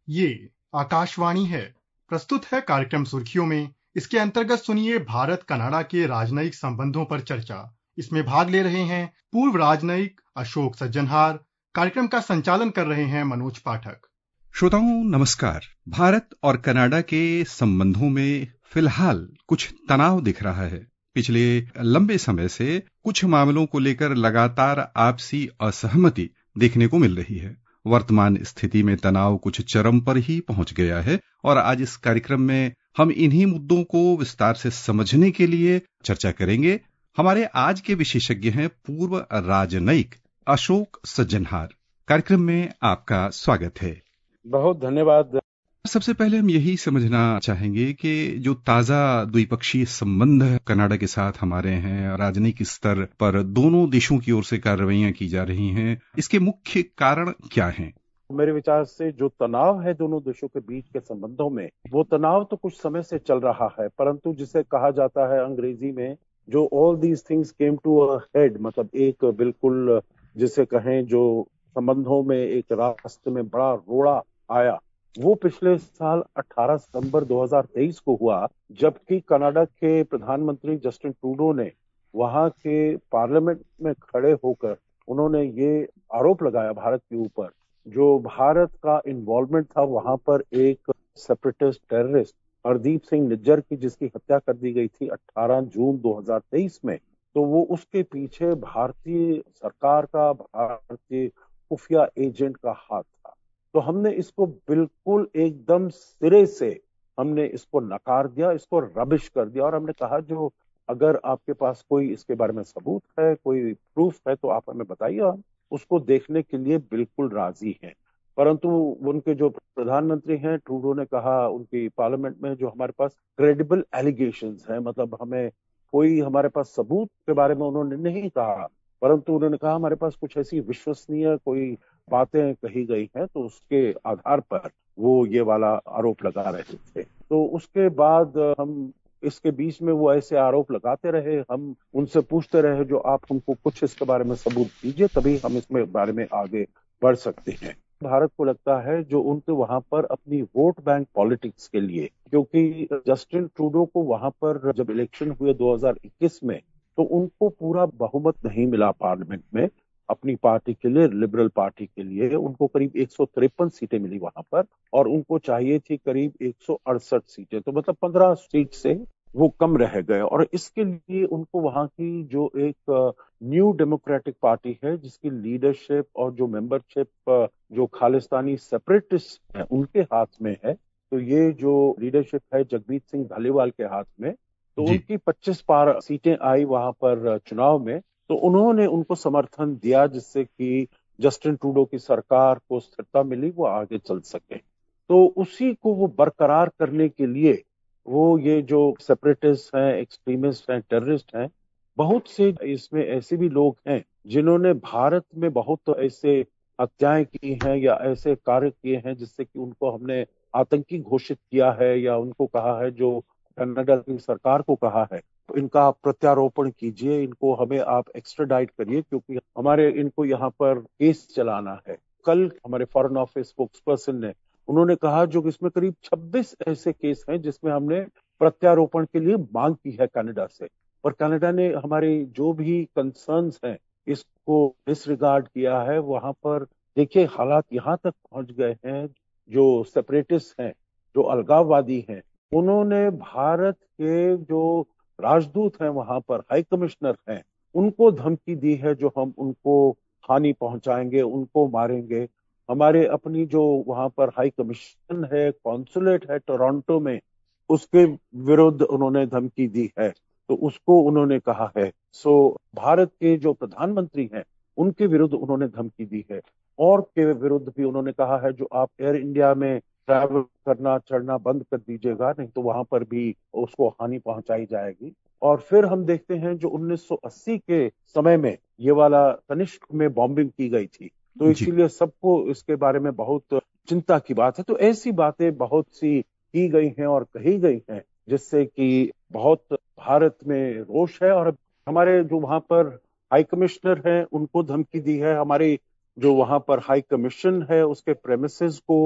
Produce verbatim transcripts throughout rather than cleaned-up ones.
ये आकाशवाणी है। प्रस्तुत है कार्यक्रम सुर्खियों में। इसके अंतर्गत सुनिए भारत कनाडा के राजनयिक संबंधों पर चर्चा। इसमें भाग ले रहे हैं पूर्व राजनयिक अशोक सज्जनहार। कार्यक्रम का संचालन कर रहे हैं मनोज पाठक। श्रोताओं नमस्कार। भारत और कनाडा के संबंधों में फिलहाल कुछ तनाव दिख रहा है। पिछले लंबे समय से कुछ मामलों को लेकर लगातार आपसी असहमति देखने को मिल रही है। वर्तमान स्थिति में तनाव कुछ चरम पर ही पहुंच गया है और आज इस कार्यक्रम में हम इन्हीं मुद्दों को विस्तार से समझने के लिए चर्चा करेंगे। हमारे आज के विशेषज्ञ हैं पूर्व राजनयिक अशोक सज्जनहार। कार्यक्रम में आपका स्वागत है। बहुत धन्यवाद। सबसे पहले हम यही समझना चाहेंगे कि जो ताजा द्विपक्षीय संबंध कनाडा के साथ हमारे हैं, राजनीतिक स्तर पर दोनों देशों की ओर से कार्रवाइयां की जा रही हैं, इसके मुख्य कारण क्या हैं? मेरे विचार से जो तनाव है दोनों देशों के बीच के संबंधों में, वो तनाव तो कुछ समय से चल रहा है, परंतु जिसे कहा जाता है अंग्रेजी में जो all these things came to a head, मतलब एक बिल्कुल जिसे कहें जो संबंधों में एक रास्ते में बड़ा रोड़ा आया, वो पिछले साल अठारह सितंबर दो हज़ार तेईस को हुआ, जबकि कनाडा के प्रधानमंत्री जस्टिन ट्रूडो ने वहां के पार्लियामेंट में खड़े होकर उन्होंने ये आरोप लगाया भारत के ऊपर, जो भारत का इन्वॉल्वमेंट था वहां पर एक सेपरेटिस्ट टेररिस्ट हरदीप सिंह निज्जर की, जिसकी हत्या कर दी गई थी अठारह जून दो हज़ार तेईस में। तो वो उसके पीछे भारतीय सरकार का, भारतीय खुफिया एजेंट का हाथ था। तो हमने इसको बिल्कुल एकदम सिरे से हमने इसको नकार दिया, इसको रबिश कर दिया, और हमने कहा जो अगर आपके पास कोई इसके बारे में सबूत है, कोई प्रूफ है, तो आप हमें बताइए, हम उसको देखने के लिए बिल्कुल राजी हैं। परंतु उनके जो प्रधानमंत्री हैं ट्रूडो ने कहा उनकी पार्लियामेंट में, जो हमारे पास क्रेडिबल एलिगेशंस हैं, मतलब हमें कोई हमारे पास सबूत के बारे में उन्होंने नहीं कहा, परंतु उन्होंने कहा हमारे पास कुछ ऐसी विश्वसनीय कोई बातें कही गई हैं, तो उसके आधार पर वो ये वाला आरोप लगा रहे थे। तो उसके बाद हम इसके बीच में वो ऐसे आरोप लगाते रहे, हम उनसे पूछते रहे जो आप हमको कुछ इसके बारे में सबूत दीजिए, तभी हम इसमें बारे में आगे बढ़ सकते हैं। भारत को लगता है जो उनके वहां पर अपनी वोट बैंक पॉलिटिक्स के लिए, क्योंकि जस्टिन ट्रूडो को वहां पर जब इलेक्शन हुए दो हज़ार इक्कीस में, तो उनको पूरा बहुमत नहीं मिला पार्लियामेंट में अपनी पार्टी के लिए, लिबरल पार्टी के लिए। उनको करीब एक सौ तिरपन सीटें मिली वहां पर, और उनको चाहिए थी करीब एक सौ अड़सठ सीटें, तो मतलब पंद्रह सीट से वो कम रह गए। और इसके लिए उनको वहां की जो एक न्यू डेमोक्रेटिक पार्टी है, जिसकी लीडरशिप और जो मेंबरशिप जो खालिस्तानी सेपरेटिस्ट है उनके हाथ में है, तो ये जो लीडरशिप है जगमीत सिंह धालीवाल के हाथ में, तो उनकी पच्चीस पार सीटें आई वहां पर चुनाव में, तो उन्होंने उनको समर्थन दिया, जिससे कि जस्टिन ट्रूडो की सरकार को स्थिरता मिली, वो आगे चल सके। तो उसी को वो बरकरार करने के लिए वो ये जो सेपरेटिस्ट हैं, एक्सट्रीमिस्ट हैं, टेररिस्ट हैं, बहुत से इसमें ऐसे भी लोग हैं जिन्होंने भारत में बहुत ऐसे हत्याएं की हैं या ऐसे कार्य किए हैं जिससे कि उनको हमने आतंकी घोषित किया है, या उनको कहा है, जो कनाडा की सरकार को कहा है, तो इनका आप प्रत्यारोपण कीजिए, इनको हमें आप एक्स्ट्राडाइट करिए, क्योंकि हमारे इनको यहाँ पर केस चलाना है। कल हमारे फॉरेन ऑफिस स्पोक्सपर्सन ने उन्होंने कहा जो इसमें करीब छब्बीस ऐसे केस हैं जिसमें हमने प्रत्यारोपण के लिए मांग की है कनाडा से, और कनाडा ने हमारे जो भी कंसर्न्स हैं इसको डिसरिगार्ड किया है। वहां पर देखिए हालात यहाँ तक पहुंच गए हैं, जो सेपरेटिस्ट हैं, जो अलगाववादी हैं, उन्होंने भारत के जो राजदूत हैं वहां पर, हाई कमिश्नर हैं, उनको धमकी दी है जो हम उनको हानि पहुंचाएंगे, उनको मारेंगे। हमारे अपनी जो वहां पर हाई कमीशन है, कॉन्सुलेट है टोरंटो में, उसके विरुद्ध उन्होंने धमकी दी है, तो उसको उन्होंने कहा है। सो भारत के जो प्रधानमंत्री हैं उनके विरुद्ध उन्होंने धमकी दी है, और के विरुद्ध भी उन्होंने कहा है जो आप एयर इंडिया में ट्रैवल करना चढ़ना बंद कर दीजिएगा, नहीं तो वहां पर भी उसको हानि पहुंचाई जाएगी। और फिर हम देखते हैं जो उन्नीस सौ अस्सी के समय में ये वाला तनिष्क में बॉम्बिंग की गई थी, तो इसीलिए सबको इसके बारे में बहुत चिंता की बात है। तो ऐसी बातें बहुत सी की गई हैं और कही गई हैं जिससे कि बहुत भारत में रोष है, और हमारे जो वहां पर हाई कमिश्नर हैं उनको धमकी दी है, हमारे जो वहां पर हाई कमीशन है उसके प्रेमिसेस को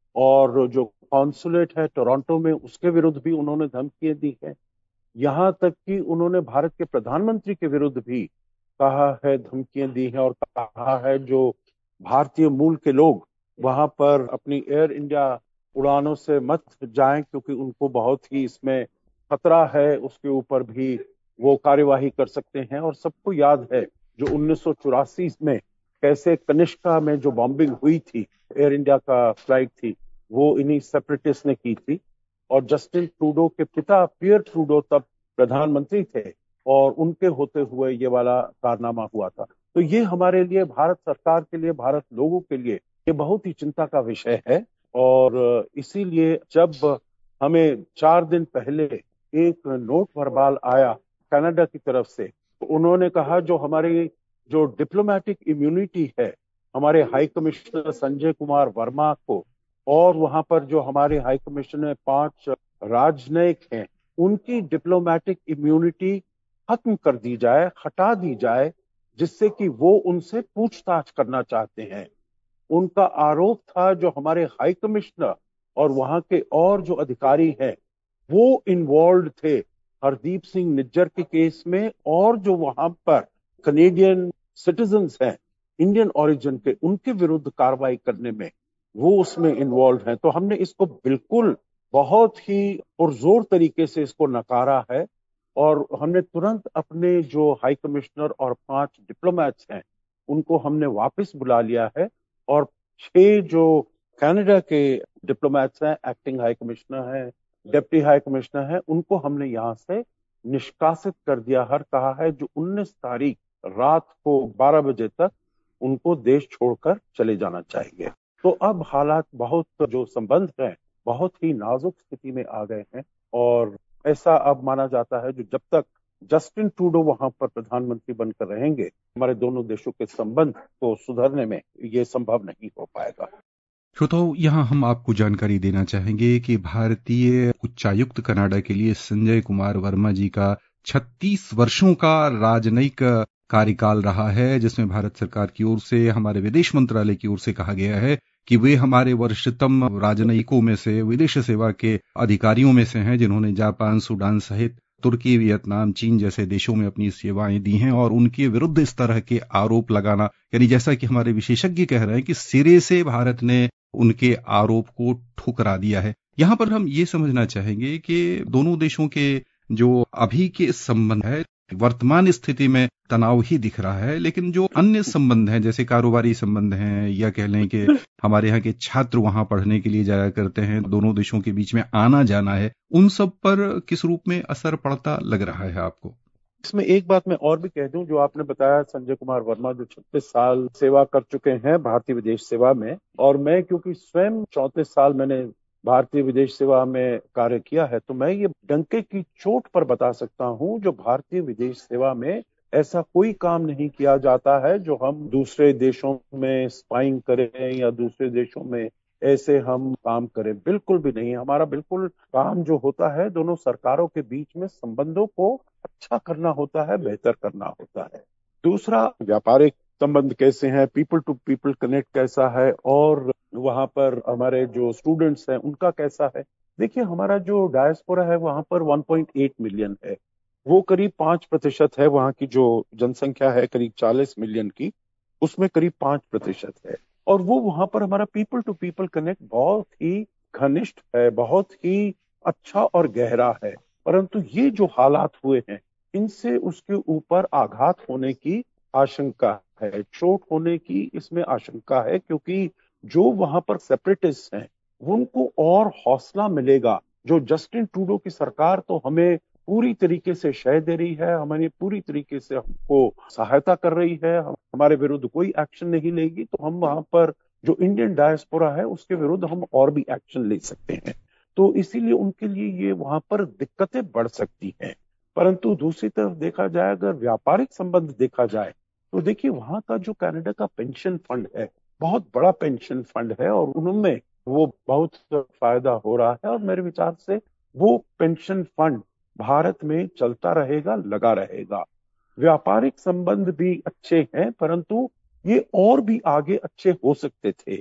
और जो कॉन्सुलेट है टोरंटो में उसके विरुद्ध भी उन्होंने धमकियां दी है। यहाँ तक कि उन्होंने भारत के प्रधानमंत्री के विरुद्ध भी कहा है, धमकियां दी हैं और कहा है जो भारतीय मूल के लोग वहां पर अपनी एयर इंडिया उड़ानों से मत जाएं क्योंकि उनको बहुत ही इसमें खतरा है, उसके ऊपर भी वो कार्यवाही कर सकते हैं। और सबको याद है जो उन्नीस सौ चौरासी में कैसे कनिष्का में जो बॉम्बिंग हुई थी, एयर इंडिया का फ्लाइट थी, वो इन्हीं सेपरेटिस्ट ने की थी। और जस्टिन ट्रूडो के पिता पियर ट्रूडो तब प्रधानमंत्री थे और उनके होते हुए ये वाला कारनामा हुआ था। तो ये हमारे लिए, भारत सरकार के लिए, भारत लोगों के लिए ये बहुत ही चिंता का विषय है। और इसीलिए जब हमें चार दिन पहले एक नोट वर्बाल आया कनाडा की तरफ से, तो उन्होंने कहा जो हमारी जो डिप्लोमेटिक इम्यूनिटी है हमारे हाई कमिश्नर संजय कुमार वर्मा को, और वहां पर जो हमारे हाई कमिश्नर पांच राजनयिक हैं, उनकी डिप्लोमेटिक इम्यूनिटी खत्म कर दी जाए, हटा दी जाए, जिससे कि वो उनसे पूछताछ करना चाहते हैं। उनका आरोप था जो हमारे हाई कमिश्नर और वहां के और जो अधिकारी हैं वो इन्वॉल्व थे हरदीप सिंह निज्जर के केस में, और जो वहां पर कनेडियन सिटीजन्स हैं इंडियन ओरिजिन के, उनके विरुद्ध कार्रवाई करने में वो उसमें इन्वॉल्व हैं। तो हमने इसको बिल्कुल बहुत ही पुरजोर तरीके से इसको नकारा है और हमने तुरंत अपने जो हाई कमिश्नर और पांच डिप्लोमेट्स हैं उनको हमने वापस बुला लिया है, और छह जो कनाडा के डिप्लोमेट्स हैं, एक्टिंग हाई कमिश्नर हैं, डिप्टी हाई कमिश्नर हैं, उनको हमने यहाँ से निष्कासित कर दिया। हर कहा है जो उन्नीस तारीख रात को बारह बजे तक उनको देश छोड़कर चले जाना चाहिए। तो अब हालात बहुत, जो संबंध हैं बहुत ही नाजुक स्थिति में आ गए हैं, और ऐसा अब माना जाता है जो जब तक जस्टिन ट्रूडो वहां पर प्रधानमंत्री बनकर रहेंगे हमारे दोनों देशों के संबंध को सुधरने में ये संभव नहीं हो पाएगा। श्रोताओ, यहाँ हम आपको जानकारी देना चाहेंगे कि भारतीय उच्चायुक्त कनाडा के लिए संजय कुमार वर्मा जी का छत्तीस वर्षों का राजनयिक कार्यकाल रहा है, जिसमें भारत सरकार की ओर से, हमारे विदेश मंत्रालय की ओर से कहा गया है कि वे हमारे वरिष्ठतम राजनयिकों में से, विदेश सेवा के अधिकारियों में से हैं, जिन्होंने जापान, सूडान सहित तुर्की, वियतनाम, चीन जैसे देशों में अपनी सेवाएं दी हैं। और उनके विरुद्ध इस तरह के आरोप लगाना, यानी जैसा कि हमारे विशेषज्ञ कह रहे हैं कि सिरे से भारत ने उनके आरोप को ठुकरा दिया है। यहाँ पर हम ये समझना चाहेंगे कि दोनों देशों के जो अभी के संबंध है, वर्तमान स्थिति में तनाव ही दिख रहा है, लेकिन जो अन्य संबंध हैं, जैसे कारोबारी संबंध हैं, या कह लें कि हमारे यहाँ के छात्र वहां पढ़ने के लिए जाया करते हैं, दोनों देशों के बीच में आना जाना है, उन सब पर किस रूप में असर पड़ता लग रहा है आपको? इसमें एक बात मैं और भी कह दूं, जो आपने बताया संजय कुमार वर्मा जो छत्तीस साल सेवा कर चुके हैं भारतीय विदेश सेवा में, और मैं क्योंकि स्वयं चौंतीस साल मैंने भारतीय विदेश सेवा में कार्य किया है, तो मैं ये डंके की चोट पर बता सकता हूं जो भारतीय विदेश सेवा में ऐसा कोई काम नहीं किया जाता है जो हम दूसरे देशों में स्पाइंग करें या दूसरे देशों में ऐसे हम काम करें, बिल्कुल भी नहीं। हमारा बिल्कुल काम जो होता है दोनों सरकारों के बीच में संबंधों को अच्छा करना होता है, बेहतर करना होता है। दूसरा, व्यापारिक संबंध कैसे हैं, पीपल टू पीपल कनेक्ट कैसा है, और वहां पर हमारे जो स्टूडेंट्स हैं उनका कैसा है। देखिए, हमारा जो डायस्पोरा है वहां पर एक पॉइंट आठ मिलियन है, वो करीब पांच प्रतिशत है। वहां की जो जनसंख्या है करीब चालीस मिलियन की, उसमें करीब पांच प्रतिशत है, और वो वहां पर हमारा पीपल टू पीपल कनेक्ट बहुत ही घनिष्ठ है, बहुत ही अच्छा और गहरा है। परंतु ये जो हालात हुए हैं, इनसे उसके ऊपर आघात होने की आशंका है, चोट होने की इसमें आशंका है, क्योंकि जो वहां पर सेपरेटिस्ट हैं उनको और हौसला मिलेगा। जो जस्टिन ट्रूडो की सरकार तो हमें पूरी तरीके से शय दे रही है, हमारी पूरी तरीके से हमको सहायता कर रही है, हमारे विरुद्ध कोई एक्शन नहीं लेगी, तो हम वहां पर जो इंडियन डायस्पोरा है उसके विरुद्ध हम और भी एक्शन ले सकते हैं। तो इसीलिए उनके लिए ये वहां पर दिक्कतें बढ़ सकती हैं। परंतु दूसरी तरफ देखा जाए, अगर व्यापारिक संबंध देखा जाए, तो देखिए वहां का जो कनाडा का पेंशन फंड है बहुत बड़ा पेंशन फंड है, और उनमें वो बहुत फायदा हो रहा है, और मेरे विचार से वो पेंशन फंड भारत में चलता रहेगा, लगा रहेगा। व्यापारिक संबंध भी अच्छे हैं, परंतु ये और भी आगे अच्छे हो सकते थे।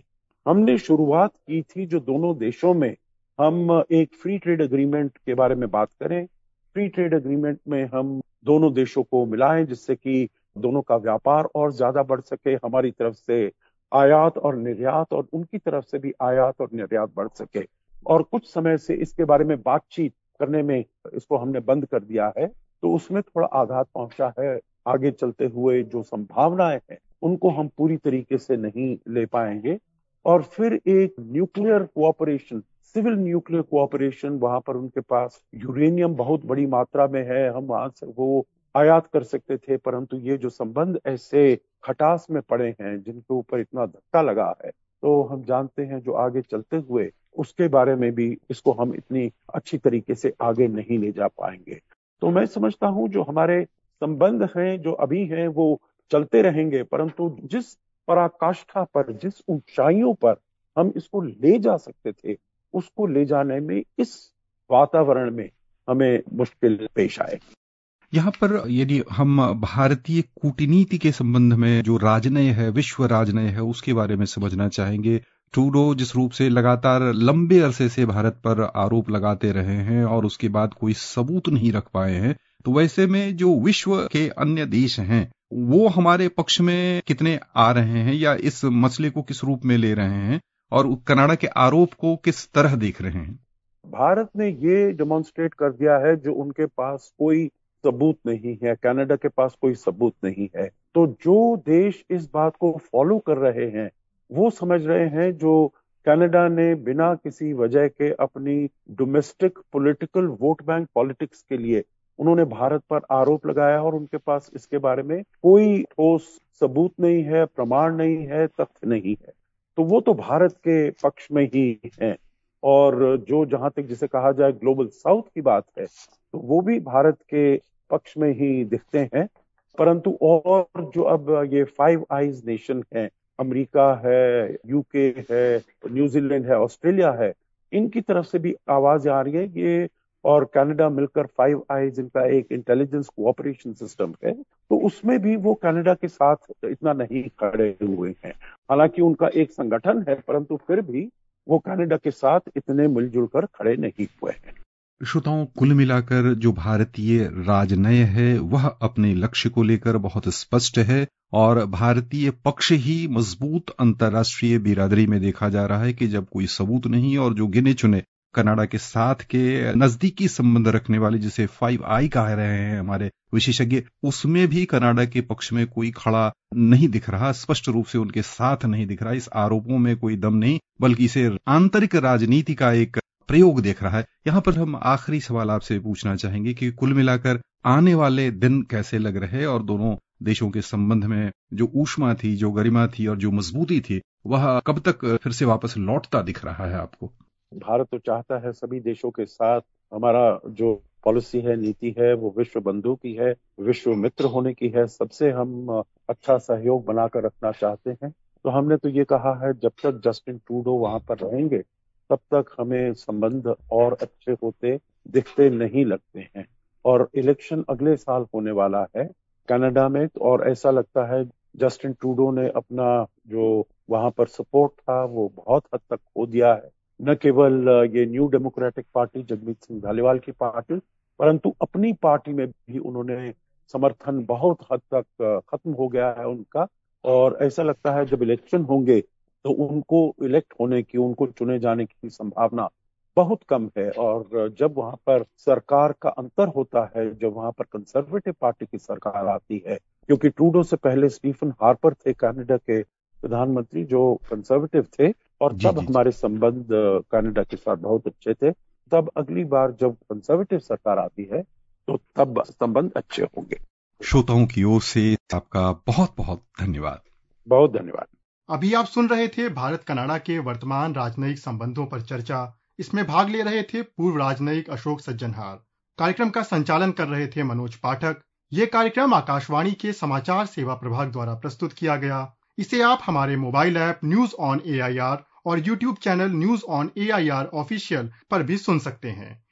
हमने शुरुआत की थी जो दोनों देशों में हम एक फ्री ट्रेड एग्रीमेंट के बारे में बात करें। फ्री ट्रेड एग्रीमेंट में हम दोनों देशों को मिलाएं जिससे कि दोनों का व्यापार और ज्यादा बढ़ सके, हमारी तरफ से आयात और निर्यात और उनकी तरफ से भी आयात और निर्यात बढ़ सके। और कुछ समय से इसके बारे में बातचीत करने में इसको हमने बंद कर दिया है, तो उसमें थोड़ा आघात पहुंचा है। आगे चलते हुए जो संभावनाएं हैं उनको हम पूरी तरीके से नहीं ले पाएंगे। और फिर एक nuclear cooperation, civil nuclear cooperation, वहां पर उनके पास यूरेनियम बहुत बड़ी मात्रा में है, हम वहां से वो आयात कर सकते थे, परंतु ये जो संबंध ऐसे खटास में पड़े हैं जिनके ऊपर इतना धक्का लगा है, तो हम जानते हैं जो आगे चलते हुए उसके बारे में भी इसको हम इतनी अच्छी तरीके से आगे नहीं ले जा पाएंगे। तो मैं समझता हूं जो हमारे संबंध हैं जो अभी हैं वो चलते रहेंगे, परंतु जिस पराकाष्ठा पर, जिस ऊंचाइयों पर हम इसको ले जा सकते थे, उसको ले जाने में इस वातावरण में हमें मुश्किल पेश आए। यहाँ पर यदि हम भारतीय कूटनीति के संबंध में जो राजनय है, विश्व राजनय है, उसके बारे में समझना चाहेंगे। ट्रूडो जिस रूप से लगातार लंबे अरसे से भारत पर आरोप लगाते रहे हैं और उसके बाद कोई सबूत नहीं रख पाए हैं, तो वैसे में जो विश्व के अन्य देश हैं वो हमारे पक्ष में कितने आ रहे हैं या इस मसले को किस रूप में ले रहे हैं और कनाडा के आरोप को किस तरह देख रहे हैं? भारत ने ये डेमोन्स्ट्रेट कर दिया है जो उनके पास कोई सबूत नहीं है, कनाडा के पास कोई सबूत नहीं है। तो जो देश इस बात को फॉलो कर रहे हैं वो समझ रहे हैं जो कनाडा ने बिना किसी वजह के अपनी domestic political vote bank politics के लिए उन्होंने भारत पर आरोप लगाया और उनके पास इसके बारे में कोई ठोस सबूत नहीं है, प्रमाण नहीं है, तथ्य नहीं है। तो वो तो भारत के पक्ष में ही है। और जो जहां तक जिसे कहा जाए ग्लोबल साउथ की बात है, तो वो भी भारत के पक्ष में ही दिखते हैं। परंतु और जो अब ये फाइव आइज नेशन है, अमेरिका है, यूके है, न्यूजीलैंड है, ऑस्ट्रेलिया है, इनकी तरफ से भी आवाज आ रही है। ये और कनाडा मिलकर फाइव आइज इनका एक इंटेलिजेंस कोऑपरेशन सिस्टम है, तो उसमें भी वो कनाडा के साथ इतना नहीं खड़े हुए हैं। हालांकि उनका एक संगठन है, परंतु फिर भी वो कनाडा के साथ इतने मिलजुल कर खड़े नहीं हुए हैं। श्रोताओं, कुल मिलाकर जो भारतीय राजनय है वह अपने लक्ष्य को लेकर बहुत स्पष्ट है और भारतीय पक्ष ही मजबूत अंतर्राष्ट्रीय बिरादरी में देखा जा रहा है कि जब कोई सबूत नहीं और जो गिने चुने कनाडा के साथ के नजदीकी संबंध रखने वाले जिसे फाइव आई कह रहे हैं हमारे विशेषज्ञ, उसमें भी कनाडा के पक्ष में कोई खड़ा नहीं दिख रहा, स्पष्ट रूप से उनके साथ नहीं दिख रहा। इस आरोपों में कोई दम नहीं, बल्कि इसे आंतरिक राजनीति का एक प्रयोग देख रहा है। यहाँ पर हम आखिरी सवाल आपसे पूछना चाहेंगे कि कुल मिलाकर आने वाले दिन कैसे लग रहे और दोनों देशों के संबंध में जो ऊष्मा थी, जो गरिमा थी और जो मजबूती थी, वह कब तक फिर से वापस लौटता दिख रहा है आपको? भारत तो चाहता है सभी देशों के साथ हमारा जो पॉलिसी है, नीति है, वो विश्व बंधु की है, विश्व मित्र होने की है, सबसे हम अच्छा सहयोग बनाकर रखना चाहते हैं। तो हमने तो ये कहा है जब तक जस्टिन ट्रूडो वहां पर रहेंगे तब तक हमें संबंध और अच्छे होते दिखते नहीं लगते हैं। और इलेक्शन अगले साल होने वाला है कनाडा में, और ऐसा लगता है जस्टिन ट्रूडो ने अपना जो वहां पर सपोर्ट था वो बहुत हद तक खो दिया है। न केवल ये new democratic party, Jagmeet Singh Dhaliwal की पार्टी, परंतु अपनी पार्टी में भी उन्होंने समर्थन बहुत हद तक खत्म हो गया है उनका। और ऐसा लगता है जब इलेक्शन होंगे तो उनको इलेक्ट होने की, उनको चुने जाने की संभावना बहुत कम है। और जब वहां पर सरकार का अंतर होता है, जब वहां पर कंजर्वेटिव पार्टी की सरकार आती है, क्योंकि ट्रूडो से पहले स्टीफन हार्पर थे कनाडा के प्रधानमंत्री जो कंजर्वेटिव थे, और तब हमारे संबंध कनाडा के साथ बहुत अच्छे थे। तब अगली बार जब कंजर्वेटिव सरकार आती है तो तब संबंध अच्छे होंगे। श्रोताओं की ओर से आपका बहुत बहुत धन्यवाद। बहुत धन्यवाद। अभी आप सुन रहे थे भारत कनाडा के वर्तमान राजनयिक संबंधों पर चर्चा। इसमें भाग ले रहे थे पूर्व राजनयिक अशोक सज्जनहार। कार्यक्रम का संचालन कर रहे थे मनोज पाठक। ये कार्यक्रम आकाशवाणी के समाचार सेवा प्रभाग द्वारा प्रस्तुत किया गया। इसे आप हमारे mobile app news on A I R और YouTube channel news on A I R official पर भी सुन सकते हैं।